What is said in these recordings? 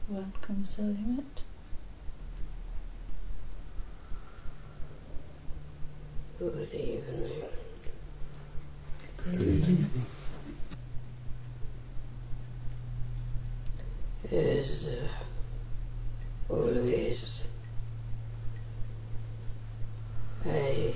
Welcome, Selimut. Good evening. Good evening. As always, I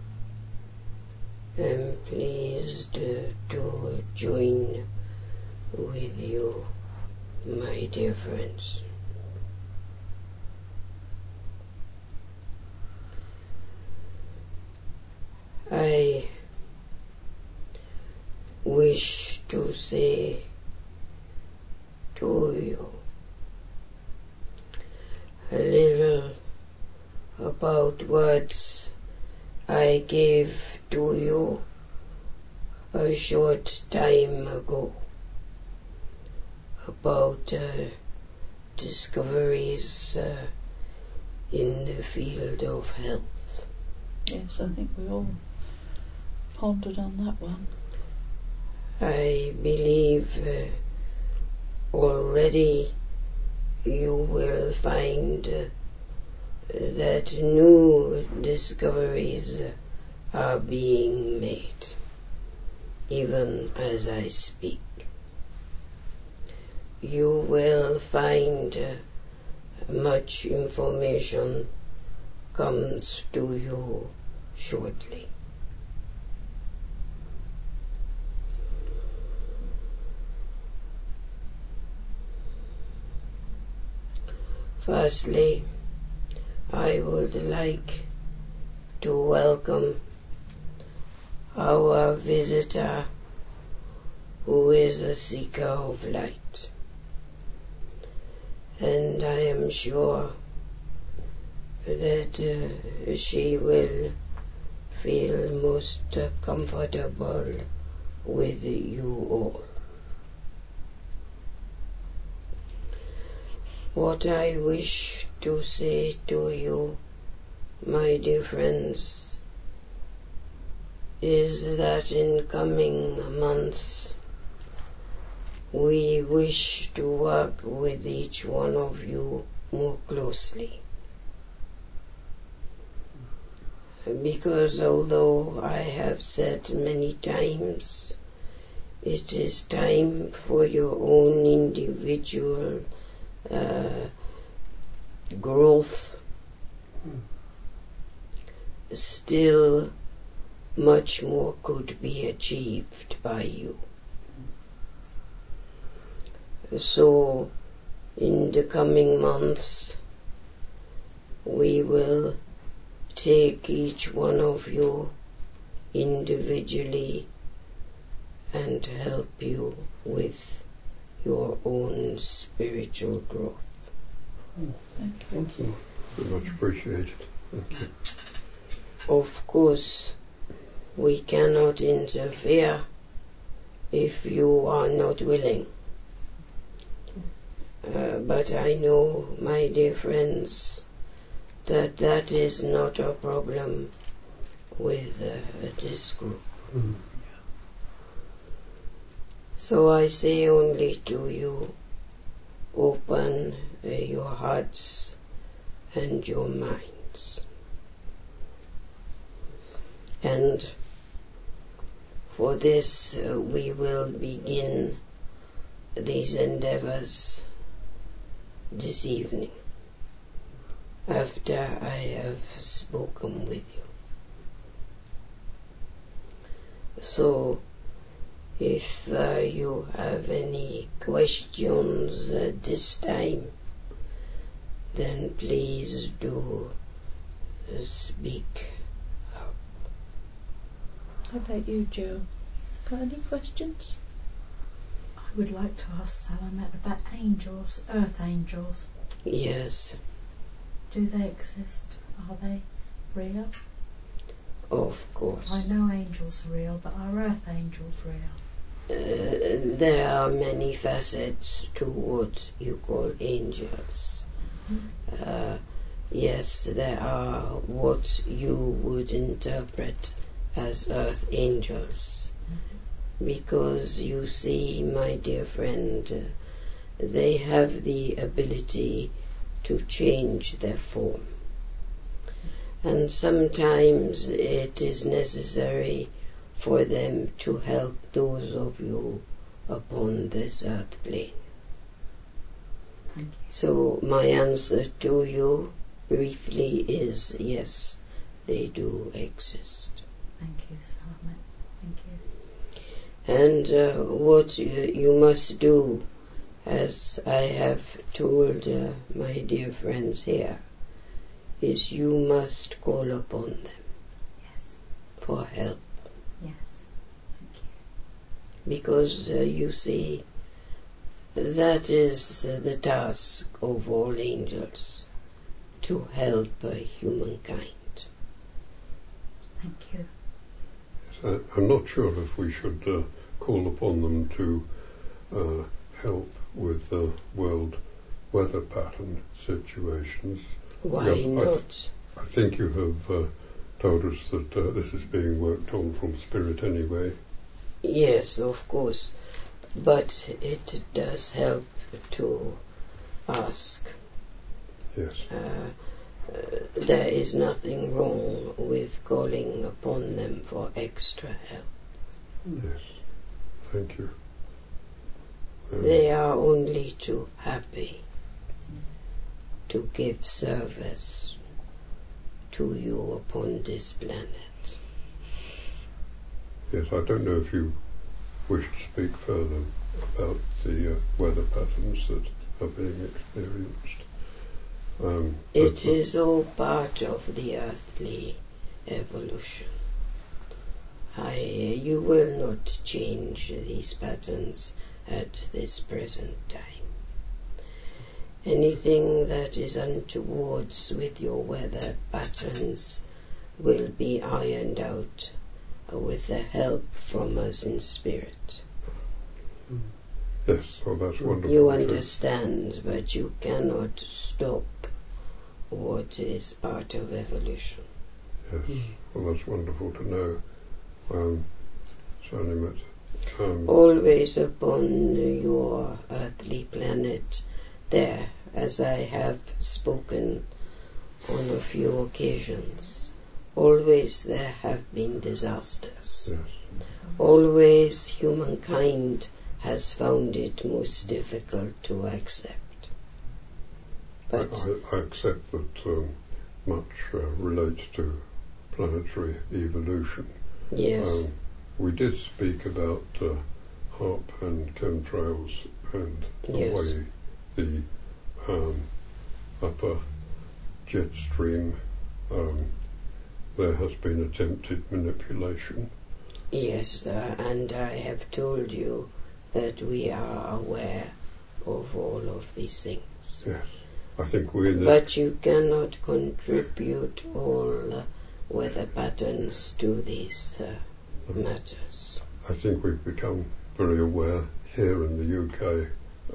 am pleased to join with you, my dear friends. I wish to say to you a little about words I gave to you a short time ago about discoveries in the field of health. Yes, I think we all pondered on that one. I believe already you will find that new discoveries are being made, even as I speak. You will find much information comes to you shortly. Firstly, I would like to welcome our visitor who is a seeker of light. And I am sure that she will feel most comfortable with you all. What I wish to say to you, my dear friends, is that in coming months we wish to work with each one of you more closely. Because although I have said many times, it is time for your own individual growth, still much more could be achieved by you. So in the coming months we will take each one of you individually and help you with your own spiritual growth. Thank you. Very much appreciated. Thank you. Of course, we cannot interfere if you are not willing. But I know, my dear friends, that is not a problem with this group. Mm. So I say only to you, open your hearts and your minds. And for this we will begin these endeavors this evening, after I have spoken with you. So, if you have any questions at this time, then please do speak up. How about you, Joe? Got any questions? I would like to ask Selimut about angels, earth angels. Yes, Do they exist? Are they real? of course. I know angels are real, but are earth angels real? There are many facets to what you call angels. Yes, there are what you would interpret as earth angels. Because you see, my dear friend, they have the ability to change their form. And sometimes it is necessary for them to help those of you upon this earth plane. Thank you. So my answer to you briefly is yes, they do exist. Thank you, Salamat. Thank you. And what you must do, as I have told my dear friends here, is you must call upon them Yes. for help. Yes. Thank you. Because you see, that is the task of all angels, to help humankind. Thank you. I'm not sure if we should call upon them to help with world weather pattern situations. Why Yes, not? I think you have told us that this is being worked on from Spirit anyway. Yes, of course. But it does help to ask. Yes. There is nothing wrong with calling upon them for extra help. Yes. Thank you. They are only too happy to give service to you upon this planet. Yes, I don't know if you wish to speak further about the weather patterns that are being experienced. It is all part of the earthly evolution. You will not change these patterns at this present time. Anything that is untowards with your weather patterns will be ironed out with the help from us in spirit. Yes, well, that's wonderful. You understand, but you cannot stop what is part of evolution. Yes, well, that's wonderful to know. Salamat. Always upon your earthly planet, there, as I have spoken on a few occasions, always there have been disasters. Yes. Always humankind has found it most difficult to accept. But I accept that much relates to planetary evolution. yes, We did speak about HARP and chemtrails and the Yes. way the upper jet stream, there has been attempted manipulation. yes, and I have told you that we are aware of all of these things. Yes, I think we're in But you cannot contribute all weather patterns to these matters. I think we've become very aware here in the UK,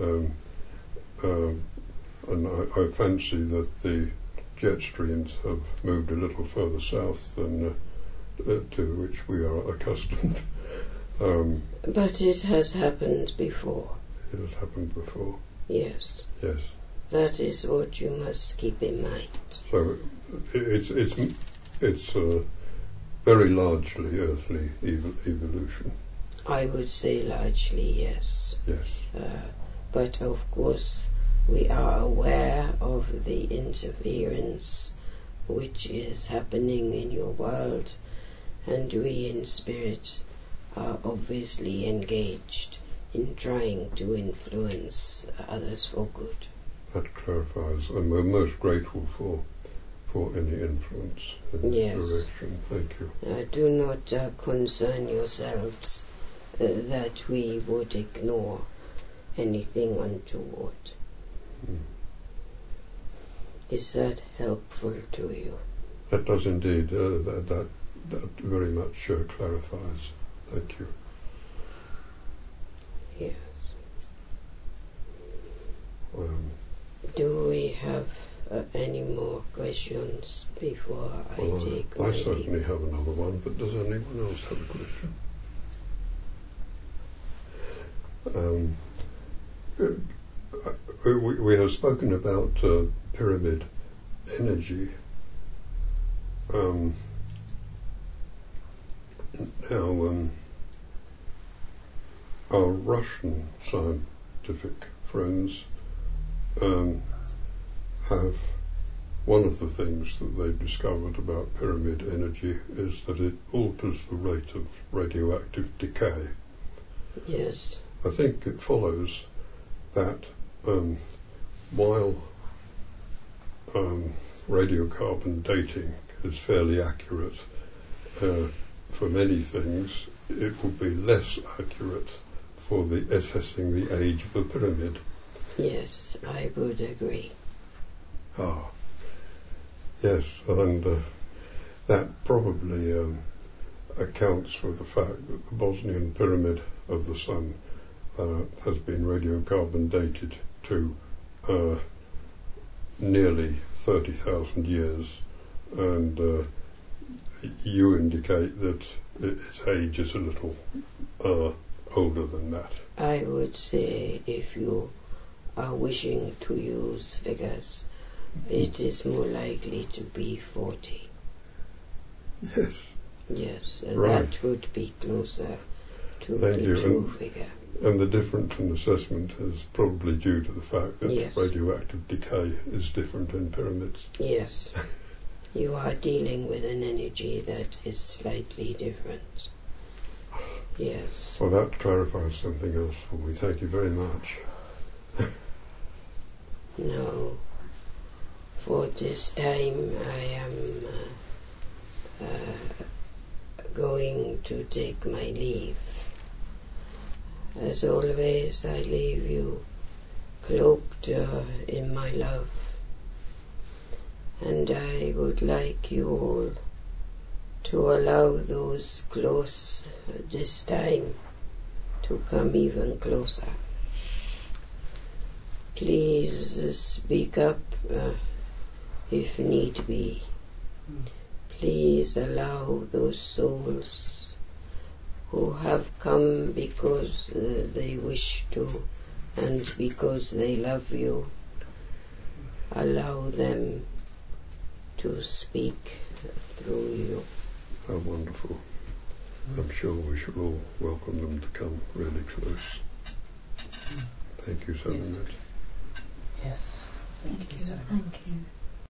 and I fancy that the jet streams have moved a little further south than to which we are accustomed. But it has happened before. It has happened before. Yes, Yes. that is what you must keep in mind. So it's very largely earthly evolution. I would say largely yes. Yes. But of course we are aware of the interference which is happening in your world, and we in spirit are obviously engaged in trying to influence others for good. That clarifies, and we're most grateful for any influence in this Yes. direction. Thank you. Do not concern yourselves that we would ignore anything untoward. Is that helpful to you? That does indeed. That very much clarifies. Thank you. Yes. Do we have any more questions before I take my I leave? certainly have another one, but does anyone else have a question? we have spoken about pyramid energy. Now, our Russian scientific friends have one of the things that they've discovered about pyramid energy is that it alters the rate of radioactive decay. Yes. I think it follows that while radiocarbon dating is fairly accurate for many things, it would be less accurate for the assessing the age of a pyramid. Yes, I would agree. Ah, yes, and that probably accounts for the fact that the Bosnian pyramid of the Sun has been radiocarbon dated to nearly 30,000 years, and you indicate that its age is a little older than that. I would say if you are wishing to use figures, it is more likely to be 40. Yes. Yes, Right. that would be closer to Thank the you. true figure. And the difference in assessment is probably due to the fact that Yes. radioactive decay is different in pyramids. Yes, you are dealing with an energy that is slightly different. Yes. Well, that clarifies something else for me. Thank you very much. Now, for this time I am going to take my leave. As always, I leave you cloaked in my love, and I would like you all to allow those close this time to come even closer. Please speak up if need be. Please allow those souls who have come because they wish to and because they love you, allow them to speak through you. How wonderful. I'm sure we should all welcome them to come really close. Thank you, Salamet. Yes. Thank you, sir. Thank you.